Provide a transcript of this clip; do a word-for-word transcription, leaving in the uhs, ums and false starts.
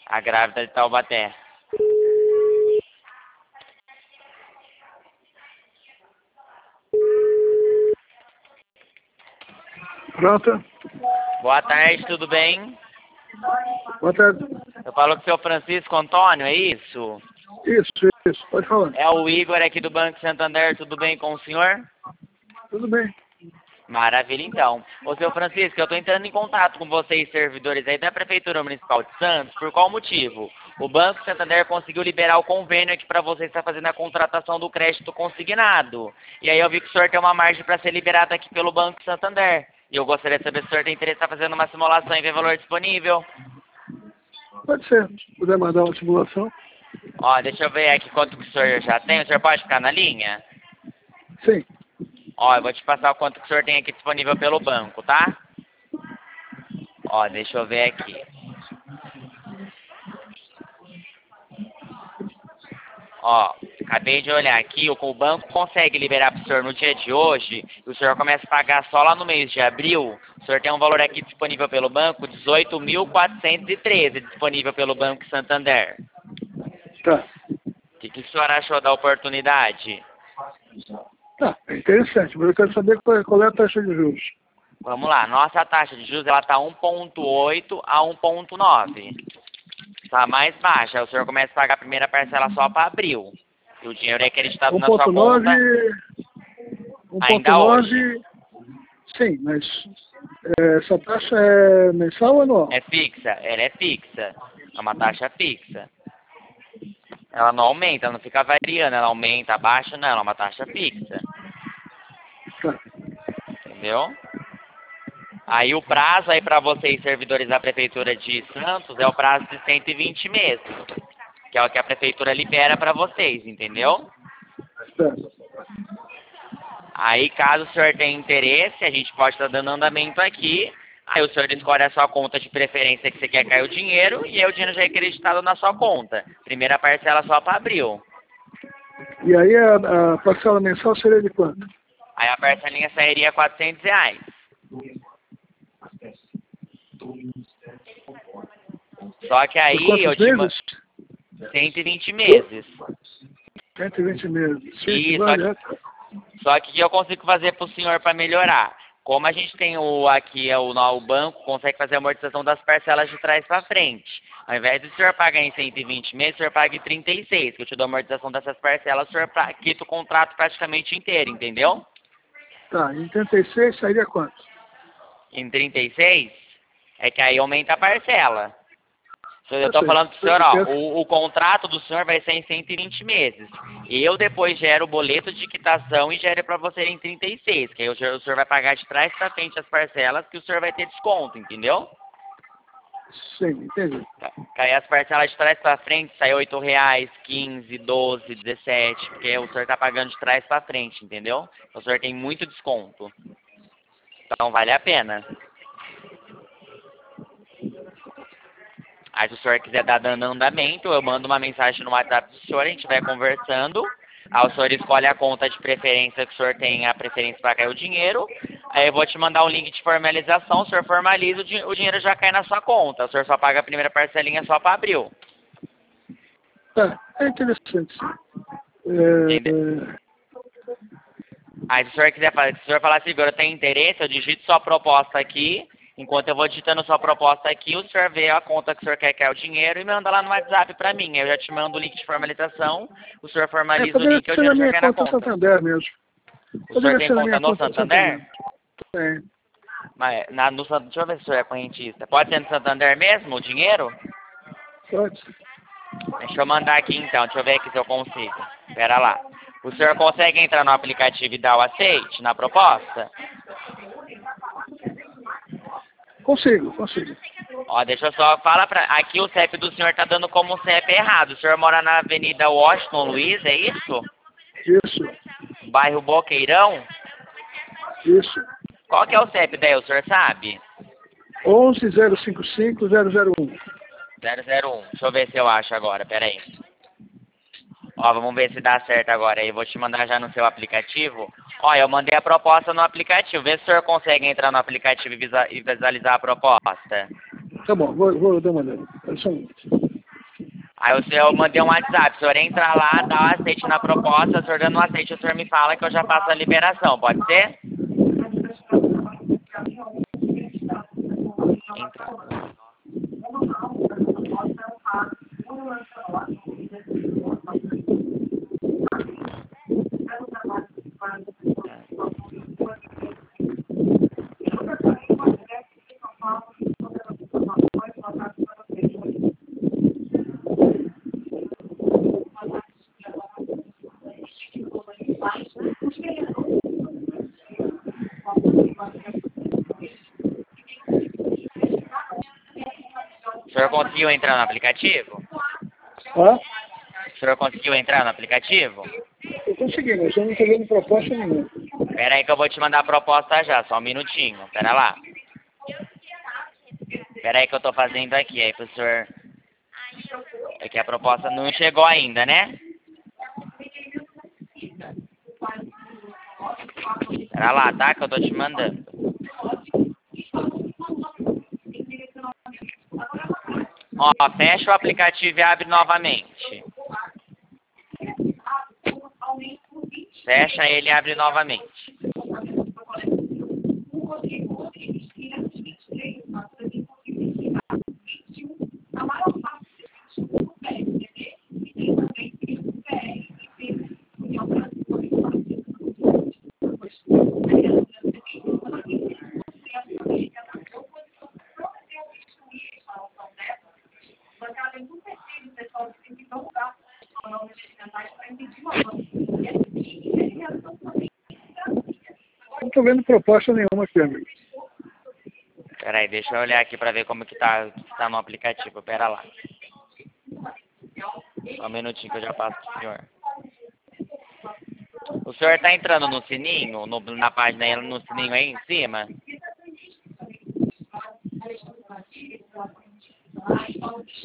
A grávida de Taubaté. Pronto? Boa tarde, tudo bem? Boa tarde. Eu falo com o seu Francisco Antônio, é isso? Isso, isso. Pode falar. É o Igor aqui do Banco Santander, tudo bem com o senhor? Tudo bem. Maravilha, então. Ô, seu Francisco, eu estou entrando em contato com vocês, servidores aí da Prefeitura Municipal de Santos, por qual motivo? O Banco Santander conseguiu liberar o convênio aqui para você estar fazendo a contratação do crédito consignado. E aí eu vi que o senhor tem uma margem para ser liberado aqui pelo Banco Santander. E eu gostaria de saber se o senhor tem interesse em estar fazendo uma simulação e ver valor disponível. Pode ser. Se puder mandar uma simulação. Ó, deixa eu ver aqui quanto que o senhor já tem. O senhor pode ficar na linha? Sim. Ó, eu vou te passar o quanto que o senhor tem aqui disponível pelo banco, tá? Ó, deixa eu ver aqui. Ó, acabei de olhar aqui, o, o banco consegue liberar para o senhor no dia de hoje, e o senhor começa a pagar só lá no mês de abril, o senhor tem um valor aqui disponível pelo banco, dezoito mil quatrocentos e treze disponível pelo Banco Santander. Tá. O que, que o senhor achou da oportunidade? Tá, é interessante, mas eu quero saber qual é, qual é a taxa de juros. Vamos lá, nossa taxa de juros ela está um vírgula oito a um vírgula nove. Está mais baixa, o senhor começa a pagar a primeira parcela só para abril. E o dinheiro é acreditado na sua conta ainda hoje. Sim, mas é, essa taxa é mensal ou anual? É fixa, ela é fixa. É uma taxa fixa. Ela não aumenta, ela não fica variando, ela aumenta, abaixa, não, ela é uma taxa fixa. Tá. Entendeu? Aí o prazo aí para vocês, servidores da Prefeitura de Santos, é o prazo de cento e vinte meses, que é o que a Prefeitura libera para vocês, entendeu? Tá. Aí, caso o senhor tenha interesse, a gente pode estar dando andamento aqui, aí o senhor escolhe a sua conta de preferência que você quer cair o dinheiro, e aí o dinheiro já é acreditado na sua conta. Primeira parcela só para abril. E aí a, a parcela mensal seria de quanto? Aí a parcelinha sairia quatrocentos reais. Só que aí eu te mando cento e vinte meses. cento e vinte meses. Isso, só que, só que eu consigo fazer para o senhor para melhorar. Como a gente tem o aqui, o, o banco consegue fazer a amortização das parcelas de trás para frente. Ao invés do senhor pagar em cento e vinte meses, o senhor paga em trinta e seis, que eu te dou a amortização dessas parcelas, o senhor quita o contrato praticamente inteiro, entendeu? Tá, em trinta e seis sairia quanto? Em trinta e seis, é que aí aumenta a parcela. Eu estou falando para o senhor, ó, o, o contrato do senhor vai ser em cento e vinte meses. Eu depois gero o boleto de quitação e gero para você em trinta e seis, que aí o senhor, o senhor vai pagar de trás para frente as parcelas que o senhor vai ter desconto, entendeu? Sim, entendi. Aí as parcelas de trás para frente saem oito reais, quinze, doze, dezessete, porque o senhor está pagando de trás para frente, entendeu? O senhor tem muito desconto. Então vale a pena. Aí se o senhor quiser dar dando andamento, eu mando uma mensagem no WhatsApp do senhor, a gente vai conversando. Aí o senhor escolhe a conta de preferência que o senhor tem a preferência para cair o dinheiro. Aí eu vou te mandar um link de formalização, o senhor formaliza, o dinheiro já cai na sua conta. O senhor só paga a primeira parcelinha só para abril. Tá, é interessante. É... Aí se o senhor quiser falar, se o senhor falar assim, eu tenho interesse, eu digito sua proposta aqui. Enquanto eu vou digitando sua proposta aqui, o senhor vê a conta que o senhor quer que é o dinheiro e manda lá no WhatsApp pra mim. Eu já te mando o link de formalização, o senhor formaliza é, o link e o dinheiro já cai na conta. Santander mesmo. O senhor tem conta no Santander? Tem. Mas, na, no, deixa eu ver se o senhor é correntista. Pode ser no Santander mesmo, o dinheiro? Pode. Deixa eu mandar aqui então, deixa eu ver aqui se eu consigo. Pera lá. O senhor consegue entrar no aplicativo e dar o aceite na proposta? Consigo, consigo. Ó, deixa eu só falar pra... Aqui o C E P do senhor tá dando como C E P errado. O senhor mora na Avenida Washington Luiz, é isso? Isso. Bairro Boqueirão? Isso. Qual que é o C E P daí, o senhor sabe? onze zero cinco cinco zero zero um. zero zero um. Deixa eu ver se eu acho agora, peraí. Ó, vamos ver se dá certo agora aí. Vou te mandar já no seu aplicativo. Ó, eu mandei a proposta no aplicativo. Vê se o senhor consegue entrar no aplicativo e visualizar a proposta. Tá bom, vou, vou dar uma olhada. É só um minuto. Aí o senhor, eu mandei um WhatsApp, o senhor entra lá, dá o aceite na proposta, o senhor dando o aceite, o senhor me fala que eu já faço a liberação, pode ser? Entra. O senhor conseguiu entrar no aplicativo? Hã? O senhor conseguiu entrar no aplicativo? Eu consegui, mas eu não estou vendo proposta nenhuma. Pera aí que eu vou te mandar a proposta já, só um minutinho, pera lá. Pera aí que eu tô fazendo aqui, aí pro senhor... É que a proposta não chegou ainda, né? Pera lá, tá? Que eu tô te mandando. Ó, fecha o aplicativo e abre novamente. Fecha ele e abre novamente. Não estou vendo proposta nenhuma aqui, amigo. Pera aí, deixa eu olhar aqui pra ver como que tá, tá no aplicativo. Pera lá. Só um minutinho que eu já passo pro senhor. O senhor tá entrando no sininho, no, na página aí, no sininho aí em cima?